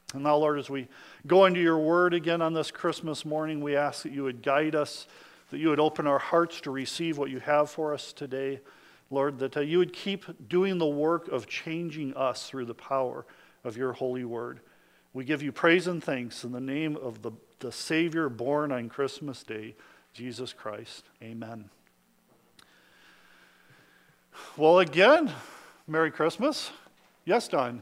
And now, Lord, as we go into your word again on this Christmas morning, we ask that you would guide us, that you would open our hearts to receive what you have for us today. Lord, that you would keep doing the work of changing us through the power of your holy word. We give you praise and thanks in the name of the Savior born on Christmas Day, Jesus Christ. Amen. Well, again, Merry Christmas. Yes, Don?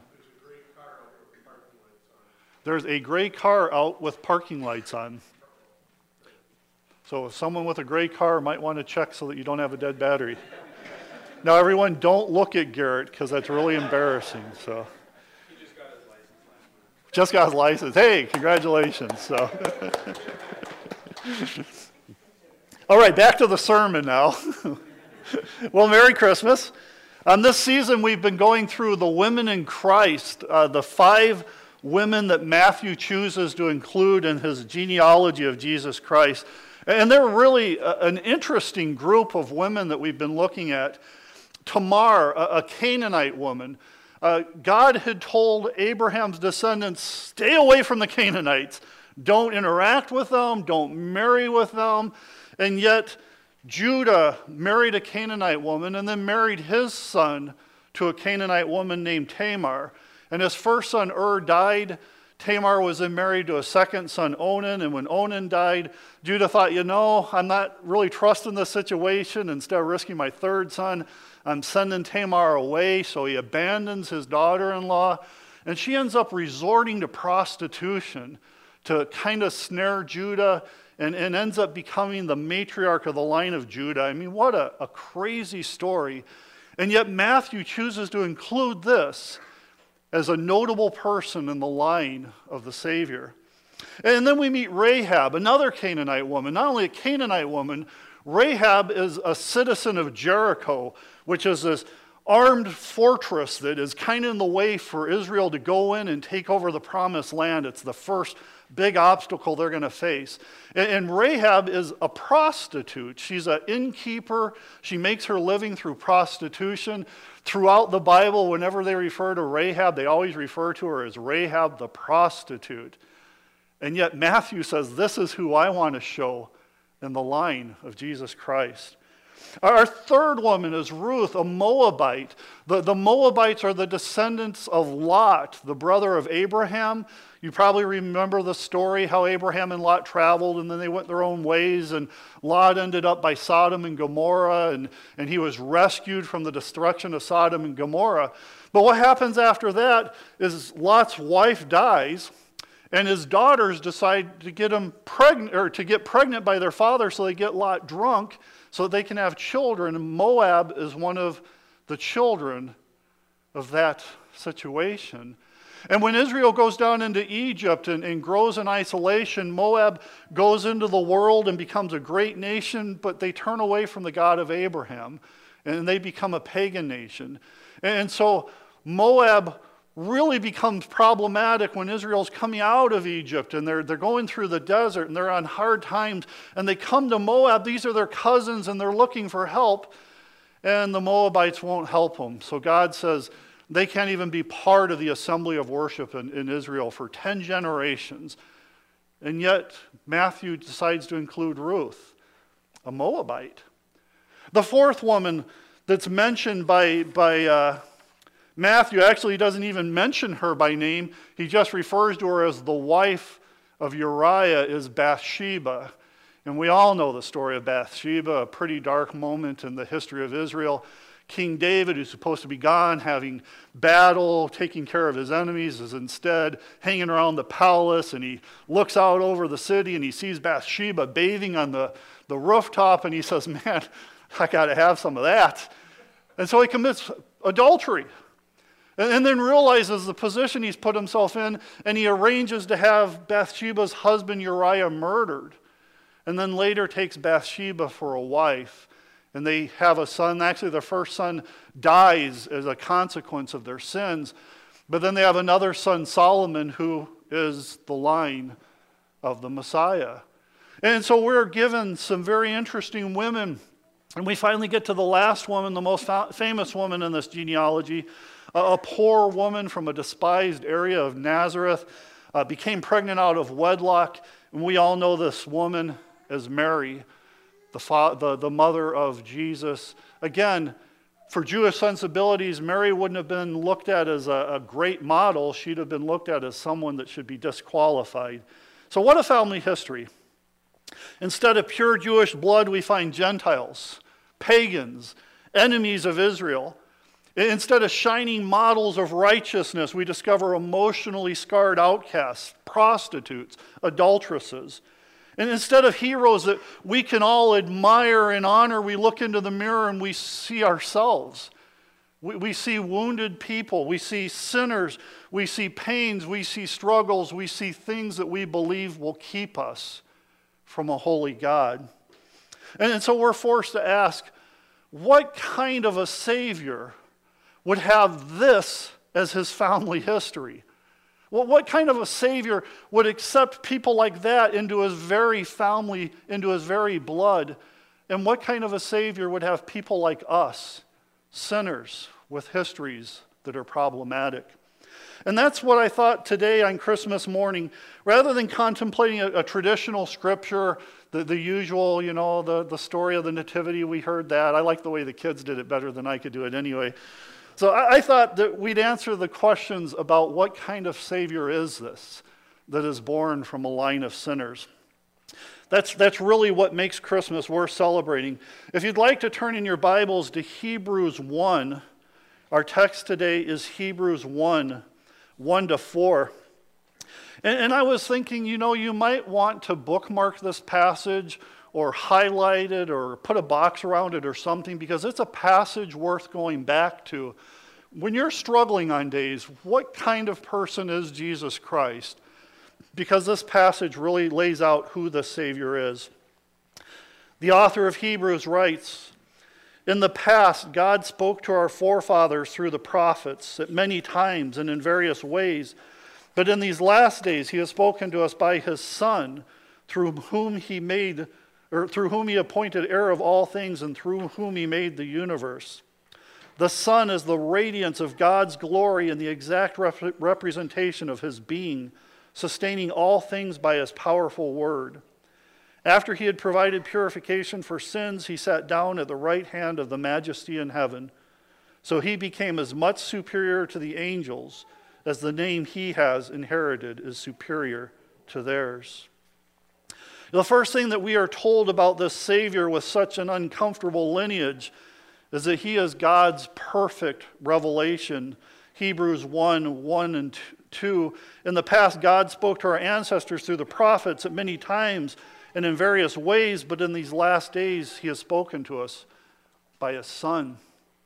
There's a gray car out with parking lights on. So if someone with a gray car might want to check so that you don't have a dead battery. Now, everyone, don't look at Garrett because that's really embarrassing. So he just got his license last month. Just got his license. Hey, congratulations. So, all right, back to the sermon now. Well, Merry Christmas. On this season, we've been going through the women in Christ, the 5 women that Matthew chooses to include in his genealogy of Jesus Christ. And they're really an interesting group of women that we've been looking at. Tamar, a Canaanite woman. God had told Abraham's descendants, stay away from the Canaanites. Don't interact with them. Don't marry with them. And yet, Judah married a Canaanite woman and then married his son to a Canaanite woman named Tamar. And his first son, died. Tamar was then married to a second son, Onan. And when Onan died, Judah thought, I'm not really trusting this situation. Instead of risking my third son, I'm sending Tamar away. So he abandons his daughter-in-law. And she ends up resorting to prostitution to kind of snare Judah and ends up becoming the matriarch of the line of Judah. I mean, what a crazy story. And yet Matthew chooses to include this as a notable person in the line of the Savior. And then we meet Rahab, another Canaanite woman. Not only a Canaanite woman, Rahab is a citizen of Jericho, which is this armed fortress that is kind of in the way for Israel to go in and take over the promised land. It's the first big obstacle they're going to face. And Rahab is a prostitute. She's an innkeeper. She makes her living through prostitution. Throughout the Bible, whenever they refer to Rahab, they always refer to her as Rahab the prostitute. And yet Matthew says, this is who I want to show in the line of Jesus Christ. Our third woman is Ruth, a Moabite. The Moabites are the descendants of Lot, the brother of Abraham. You probably remember the story, how Abraham and Lot traveled, and then they went their own ways, and Lot ended up by Sodom and Gomorrah, and he was rescued from the destruction of Sodom and Gomorrah. But what happens after that is Lot's wife dies, and his daughters decide to get pregnant by their father, so they get Lot drunk, so that they can have children. And Moab is one of the children of that situation. And when Israel goes down into Egypt and grows in isolation, Moab goes into the world and becomes a great nation, but they turn away from the God of Abraham, and they become a pagan nation. And so Moab really becomes problematic when Israel's coming out of Egypt, and they're going through the desert, and they're on hard times, and they come to Moab. These are their cousins, and they're looking for help, and the Moabites won't help them. So God says, they can't even be part of the assembly of worship in Israel for 10 generations. And yet, Matthew decides to include Ruth, a Moabite. The fourth woman that's mentioned by Matthew actually doesn't even mention her by name. He just refers to her as the wife of Uriah, is Bathsheba. And we all know the story of Bathsheba, a pretty dark moment in the history of Israel. King David, who's supposed to be gone, having battle, taking care of his enemies, is instead hanging around the palace, and he looks out over the city, and he sees Bathsheba bathing on the rooftop, and he says, man, I got to have some of that. And so he commits adultery, and then realizes the position he's put himself in, and he arranges to have Bathsheba's husband Uriah murdered, and then later takes Bathsheba for a wife. And they have a son. Actually, their first son dies as a consequence of their sins. But then they have another son, Solomon, who is the line of the Messiah. And so we're given some very interesting women. And we finally get to the last woman, the most famous woman in this genealogy, a poor woman from a despised area of Nazareth, became pregnant out of wedlock. And we all know this woman as Mary, the mother of Jesus. Again, for Jewish sensibilities, Mary wouldn't have been looked at as a great model. She'd have been looked at as someone that should be disqualified. So what a family history. Instead of pure Jewish blood, we find Gentiles, pagans, enemies of Israel. Instead of shining models of righteousness, we discover emotionally scarred outcasts, prostitutes, adulteresses. And instead of heroes that we can all admire and honor, we look into the mirror and we see ourselves. We see wounded people, we see sinners, we see pains, we see struggles, we see things that we believe will keep us from a holy God. And so we're forced to ask, what kind of a Savior would have this as his family history? Well, what kind of a Savior would accept people like that into his very family, into his very blood? And what kind of a Savior would have people like us, sinners with histories that are problematic? And that's what I thought today on Christmas morning. Rather than contemplating a traditional scripture, the usual, the story of the Nativity, we heard that. I like the way the kids did it better than I could do it anyway. So I thought that we'd answer the questions about what kind of Savior is this that is born from a line of sinners. That's really what makes Christmas worth celebrating. If you'd like to turn in your Bibles to Hebrews 1, our text today is Hebrews 1, 1-4. And I was thinking, you might want to bookmark this passage or highlight it or put a box around it or something, because it's a passage worth going back to. When you're struggling on days, what kind of person is Jesus Christ? Because this passage really lays out who the Savior is. The author of Hebrews writes, "In the past, God spoke to our forefathers through the prophets at many times and in various ways, but in these last days he has spoken to us by his Son, through whom he appointed heir of all things and through whom he made the universe. The Son is the radiance of God's glory and the exact representation of his being, sustaining all things by his powerful word. After he had provided purification for sins, he sat down at the right hand of the Majesty in heaven. So he became as much superior to the angels as the name he has inherited is superior to theirs." The first thing that we are told about this Savior with such an uncomfortable lineage is that he is God's perfect revelation. Hebrews 1, 1 and 2. In the past, God spoke to our ancestors through the prophets at many times and in various ways, but in these last days, he has spoken to us by his Son.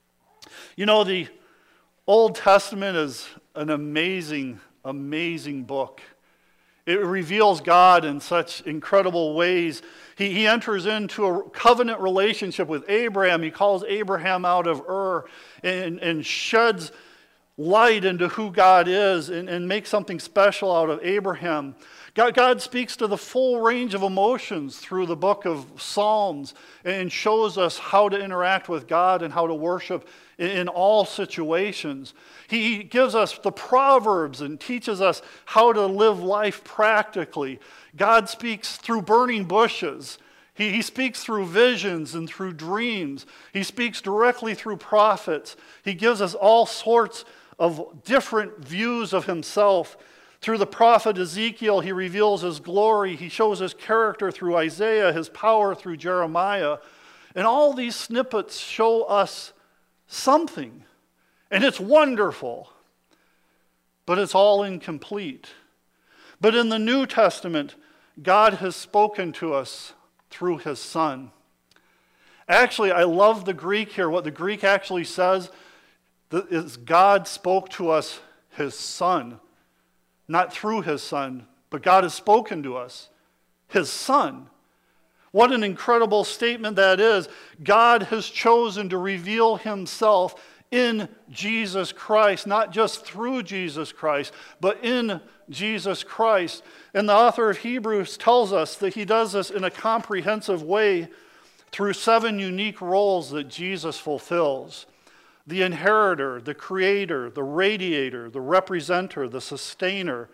The Old Testament is an amazing, amazing book. It reveals God in such incredible ways. He enters into a covenant relationship with Abraham. He calls Abraham out of Ur and sheds light into who God is and makes something special out of Abraham. God speaks to the full range of emotions through the book of Psalms and shows us how to interact with God and how to worship in all situations. He gives us the Proverbs and teaches us how to live life practically. God speaks through burning bushes. He speaks through visions and through dreams. He speaks directly through prophets. He gives us all sorts of different views of himself. Through the prophet Ezekiel, he reveals his glory. He shows his character through Isaiah, his power through Jeremiah. And all these snippets show us something. And it's wonderful. But it's all incomplete. But in the New Testament, God has spoken to us through his Son. Actually, I love the Greek here. What the Greek actually says is God spoke to us his Son. Not through his Son, but God has spoken to us, his Son. What an incredible statement that is. God has chosen to reveal himself in Jesus Christ, not just through Jesus Christ, but in Jesus Christ. And the author of Hebrews tells us that he does this in a comprehensive way through 7 unique roles that Jesus fulfills. The inheritor, the creator, the radiator, the representer, the sustainer,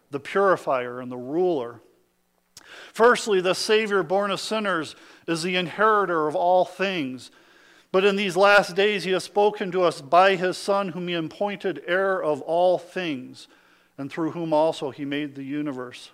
the purifier and the ruler. Firstly, the Savior born of sinners is the inheritor of all things. But in these last days he has spoken to us by his Son, whom he appointed heir of all things, and through whom also he made the universe.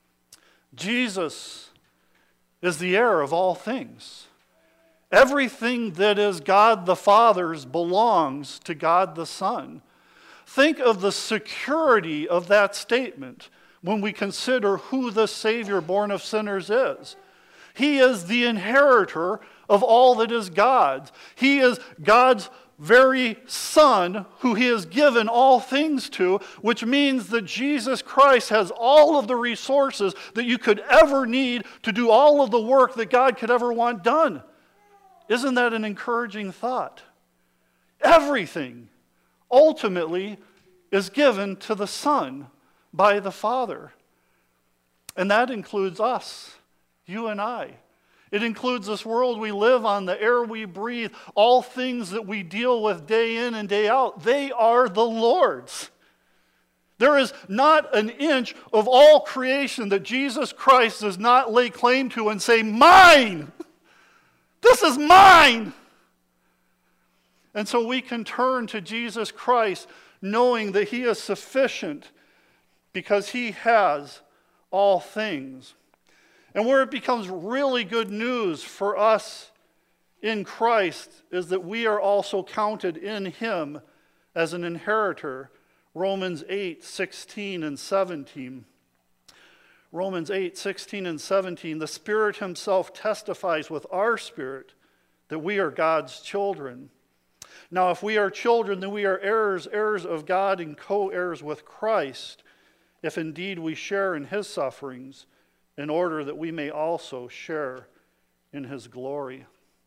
Jesus is the heir of all things. Everything that is God the Father's belongs to God the Son. Think of the security of that statement when we consider who the Savior born of sinners is. He is the inheritor of all that is God's. He is God's very Son who he has given all things to, which means that Jesus Christ has all of the resources that you could ever need to do all of the work that God could ever want done. Isn't that an encouraging thought? Everything ultimately is given to the Son by the Father. And that includes us, you and I. It includes this world we live on, the air we breathe, all things that we deal with day in and day out. They are the Lord's. There is not an inch of all creation that Jesus Christ does not lay claim to and say, mine! This is mine! And so we can turn to Jesus Christ knowing that he is sufficient because he has all things. And where it becomes really good news for us in Christ is that we are also counted in him as an inheritor. Romans 8:16 and 17. Romans 8:16 and 17. The Spirit himself testifies with our spirit that we are God's children. Now, if we are children, then we are heirs, heirs of God and co-heirs with Christ, if indeed we share in his sufferings, in order that we may also share in his glory.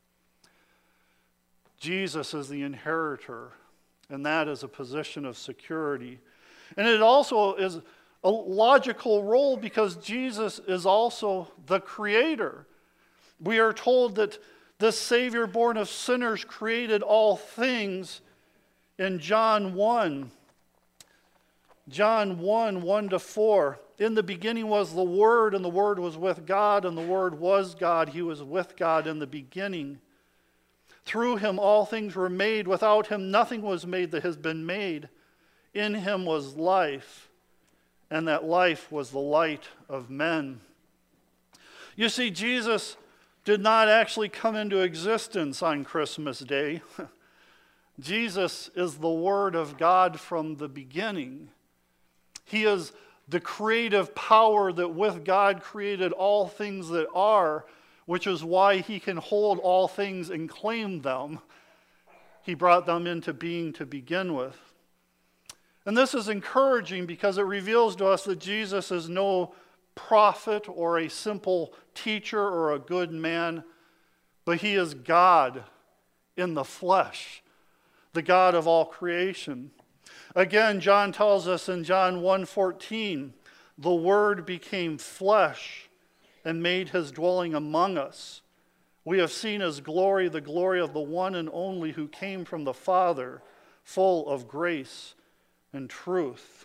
Jesus is the inheritor, and that is a position of security. And it also is a logical role because Jesus is also the creator. We are told that this Savior born of sinners created all things in John 1. John 1, 1-4. In the beginning was the Word, and the Word was with God, and the Word was God. He was with God in the beginning. Through him all things were made. Without him nothing was made that has been made. In him was life, and that life was the light of men. You see, Jesus did not actually come into existence on Christmas Day. Jesus is the Word of God from the beginning. He is the creative power that with God created all things that are, which is why he can hold all things and claim them. He brought them into being to begin with. And this is encouraging because it reveals to us that Jesus is no prophet or a simple teacher or a good man, but he is God in the flesh, the God of all creation. Again, John tells us in John 1:14, the Word became flesh and made his dwelling among us. We have seen his glory, the glory of the one and only who came from the Father, full of grace and truth.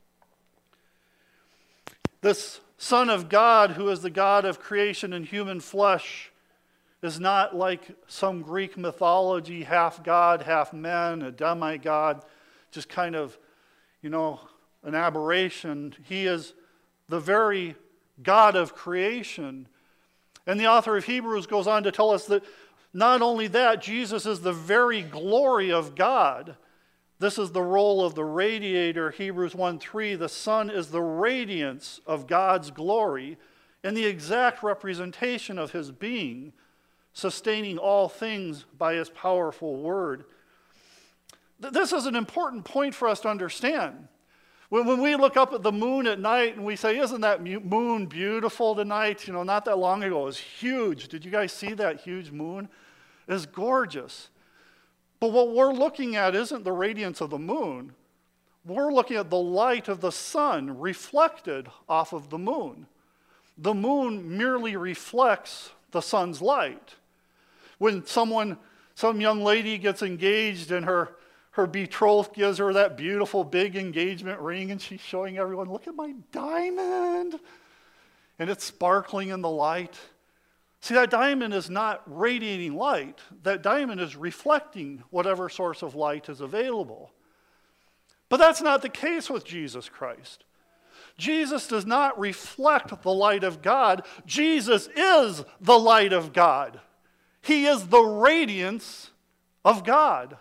This Son of God, who is the God of creation and human flesh, is not like some Greek mythology, half God, half man, a demigod, just kind of, an aberration. He is the very God of creation. And the author of Hebrews goes on to tell us that not only that, Jesus is the very glory of God. This is the role of the radiator, Hebrews 1:3. The Son is the radiance of God's glory and the exact representation of his being, sustaining all things by his powerful word. This is an important point for us to understand. When we look up at the moon at night and we say, isn't that moon beautiful tonight? Not that long ago, it was huge. Did you guys see that huge moon? It's gorgeous. But what we're looking at isn't the radiance of the moon. We're looking at the light of the sun reflected off of the moon. The moon merely reflects the sun's light. When some young lady gets engaged and her her betrothed gives her that beautiful big engagement ring, and she's showing everyone, look at my diamond. And it's sparkling in the light. See, that diamond is not radiating light. That diamond is reflecting whatever source of light is available. But that's not the case with Jesus Christ. Jesus does not reflect the light of God. Jesus is the light of God. He is the radiance of God.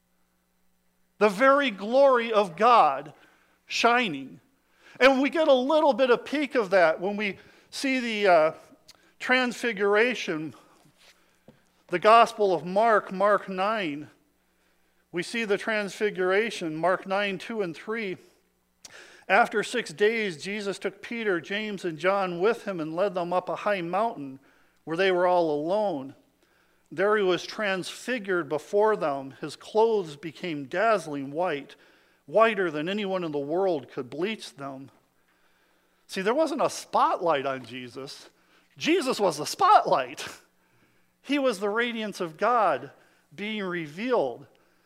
The very glory of God shining. And we get a little bit of peek of that when we see the transfiguration, the Gospel of Mark, Mark 9. We see the transfiguration, Mark 9, 2 and 3. After 6 days, Jesus took Peter, James, and John with him and led them up a high mountain where they were all alone. There he was transfigured before them. His clothes became dazzling white, whiter than anyone in the world could bleach them. See, there wasn't a spotlight on Jesus. Jesus was the spotlight. He was the radiance of God being revealed.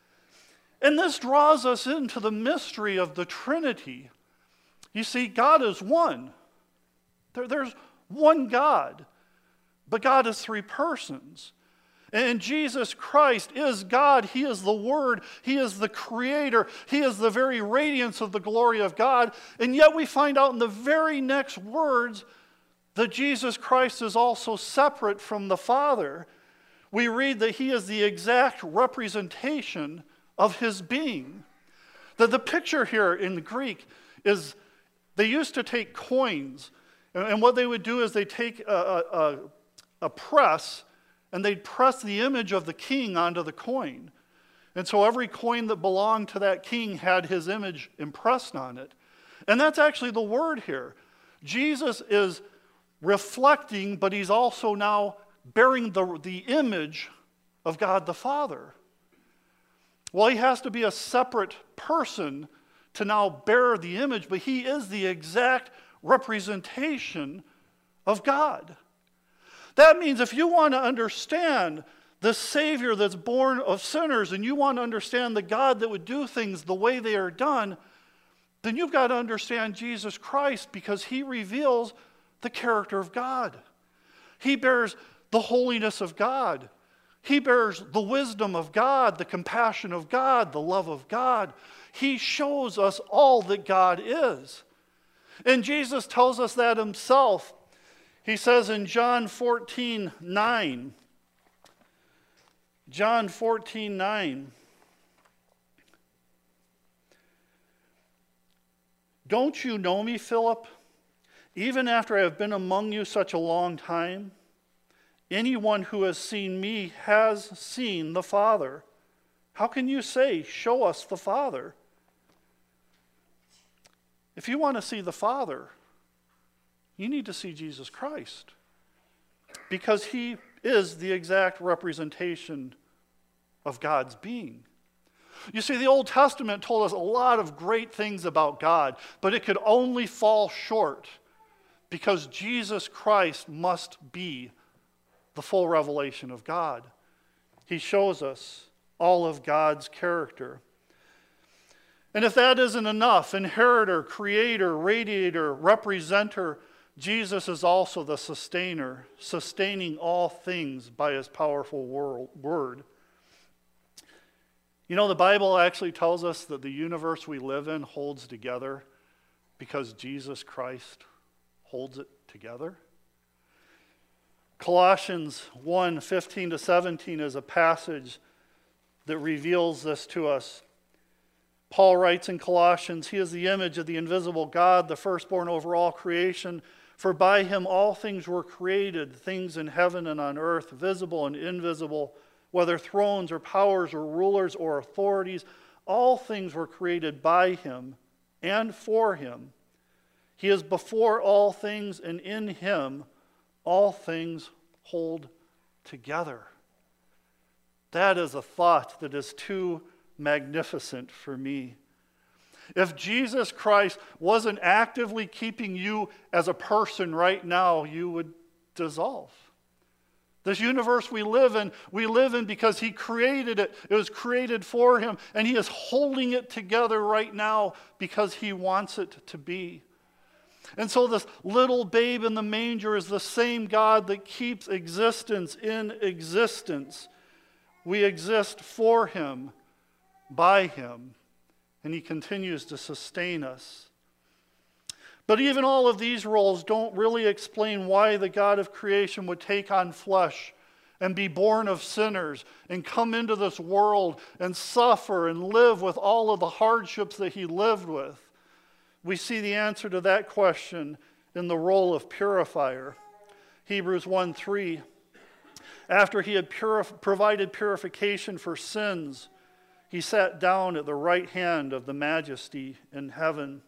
And this draws us into the mystery of the Trinity. You see, God is one. There's one God, but God is three persons. And Jesus Christ is God. He is the Word. He is the Creator. He is the very radiance of the glory of God. And yet we find out in the very next words that Jesus Christ is also separate from the Father. We read that He is the exact representation of His being. The picture here in the Greek is they used to take coins, and what they would do is they take a press, and they'd press the image of the king onto the coin. And so every coin that belonged to that king had his image impressed on it. And that's actually the word here. Jesus is reflecting, but he's also now bearing the image of God the Father. Well, he has to be a separate person to now bear the image, but he is the exact representation of God. That means if you want to understand the Savior that's born of sinners, and you want to understand the God that would do things the way they are done, then you've got to understand Jesus Christ, because he reveals the character of God. He bears the holiness of God. He bears the wisdom of God, the compassion of God, the love of God. He shows us all that God is. And Jesus tells us that himself. He says in John 14:9, John 14:9, "Don't you know me, Philip, even after I have been among you such a long time? Anyone who has seen me has seen the Father. How can you say, 'Show us the Father'?" If you want to see the Father, you need to see Jesus Christ, because he is the exact representation of God's being. You see, the Old Testament told us a lot of great things about God, but it could only fall short because Jesus Christ must be the full revelation of God. He shows us all of God's character. And if that isn't enough, inheritor, creator, radiator, representer, Jesus is also the sustainer, sustaining all things by his powerful word. You know, the Bible actually tells us that the universe we live in holds together because Jesus Christ holds it together. Colossians 1:15-17 is a passage that reveals this to us. Paul writes in Colossians, "He is the image of the invisible God, the firstborn over all creation. For by him all things were created, things in heaven and on earth, visible and invisible, whether thrones or powers or rulers or authorities, all things were created by him and for him. He is before all things, and in him all things hold together." That is a thought that is too magnificent for me. If Jesus Christ wasn't actively keeping you as a person right now, you would dissolve. This universe we live in because he created it. It was created for him, and he is holding it together right now because he wants it to be. And so this little babe in the manger is the same God that keeps existence in existence. We exist for him, by him, and he continues to sustain us. But even all of these roles don't really explain why the God of creation would take on flesh and be born of sinners and come into this world and suffer and live with all of the hardships that he lived with. We see the answer to that question in the role of purifier. Hebrews 1:3. After he had provided purification for sins, he sat down at the right hand of the Majesty in heaven.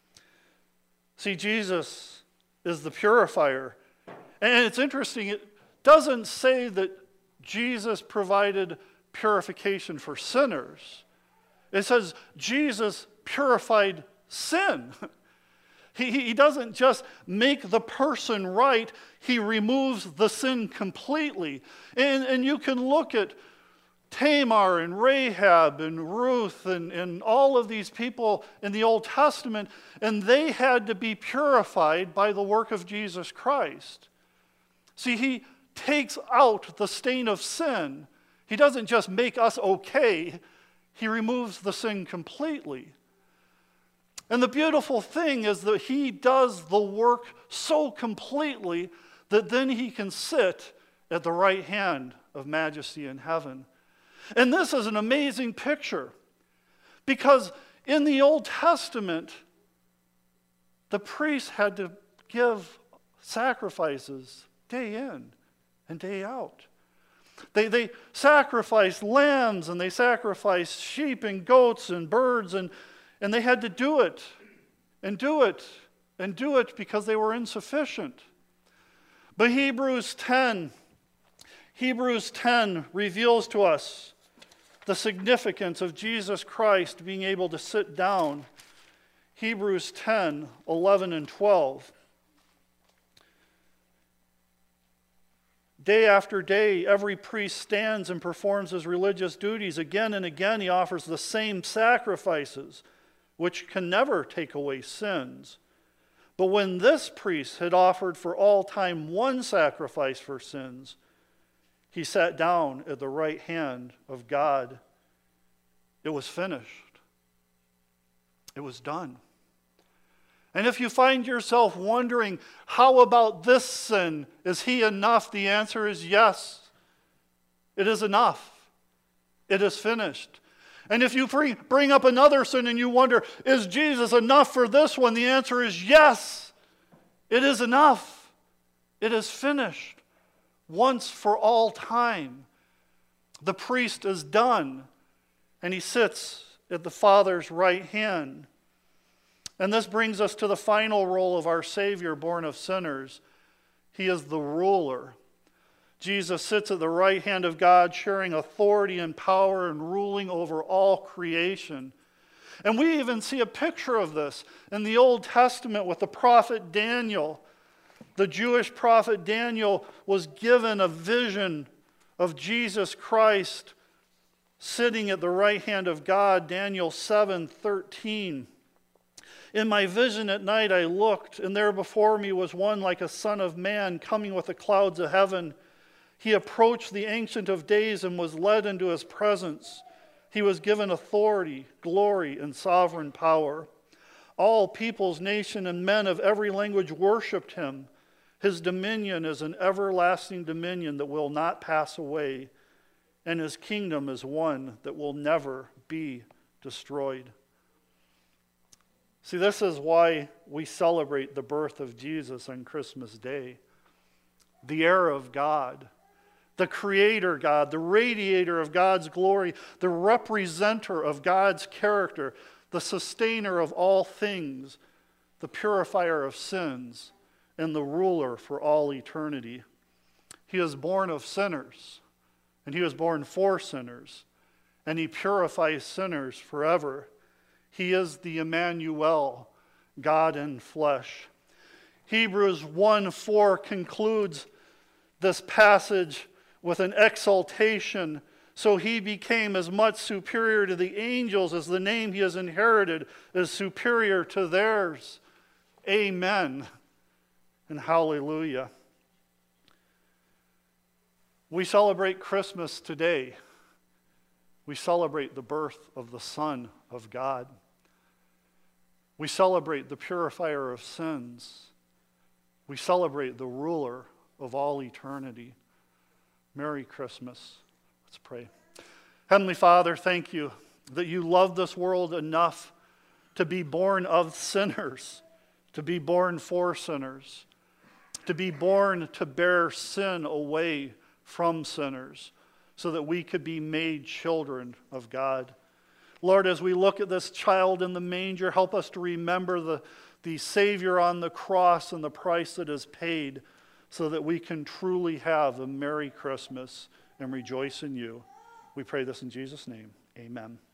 See, Jesus is the purifier. And it's interesting, it doesn't say that Jesus provided purification for sinners. It says Jesus purified sin. He doesn't just make the person right, he removes the sin completely. And you can look at Tamar and Rahab and Ruth and all of these people in the Old Testament, and they had to be purified by the work of Jesus Christ. See, he takes out the stain of sin. He doesn't just make us okay, he removes the sin completely. And the beautiful thing is that he does the work so completely that then he can sit at the right hand of Majesty in heaven. And this is an amazing picture because in the Old Testament, the priests had to give sacrifices day in and day out. They sacrificed lambs and they sacrificed sheep and goats and birds and they had to do it and do it and do it because they were insufficient. But Hebrews 10 reveals to us the significance of Jesus Christ being able to sit down. Hebrews 10, 11 and 12. Day after day, every priest stands and performs his religious duties. Again and again, he offers the same sacrifices, which can never take away sins. But when this priest had offered for all time one sacrifice for sins, he sat down at the right hand of God. It was finished. It was done. And if you find yourself wondering, how about this sin? Is he enough? The answer is yes. It is enough. It is finished. And if you bring up another sin and you wonder, is Jesus enough for this one? The answer is yes. It is enough. It is finished. Once for all time. The priest is done, and he sits at the Father's right hand. And this brings us to the final role of our Savior, born of sinners. He is the ruler. Jesus sits at the right hand of God, sharing authority and power and ruling over all creation. And we even see a picture of this in the Old Testament with the prophet Daniel. The Jewish prophet Daniel was given a vision of Jesus Christ sitting at the right hand of God, Daniel 7:13. In my vision at night I looked, and there before me was one like a son of man coming with the clouds of heaven. He approached the Ancient of Days and was led into his presence. He was given authority, glory, and sovereign power. All peoples, nations, and men of every language worshipped him. His dominion is an everlasting dominion that will not pass away, and his kingdom is one that will never be destroyed. See, this is why we celebrate the birth of Jesus on Christmas Day. The heir of God, the creator God, the radiator of God's glory, the representer of God's character, the sustainer of all things, the purifier of sins, and the ruler for all eternity. He is born of sinners, and he was born for sinners, and he purifies sinners forever. He is the Emmanuel, God in flesh. Hebrews 1:4 concludes this passage with an exaltation. So he became as much superior to the angels as the name he has inherited is superior to theirs. Amen and hallelujah. We celebrate Christmas today. We celebrate the birth of the Son of God. We celebrate the purifier of sins. We celebrate the ruler of all eternity. Merry Christmas. Let's pray. Heavenly Father, thank you that you love this world enough to be born of sinners, to be born for sinners, to be born to bear sin away from sinners, so that we could be made children of God. Lord, as we look at this child in the manger, help us to remember the Savior on the cross and the price that is paid, so that we can truly have a Merry Christmas and rejoice in you. We pray this in Jesus' name. Amen.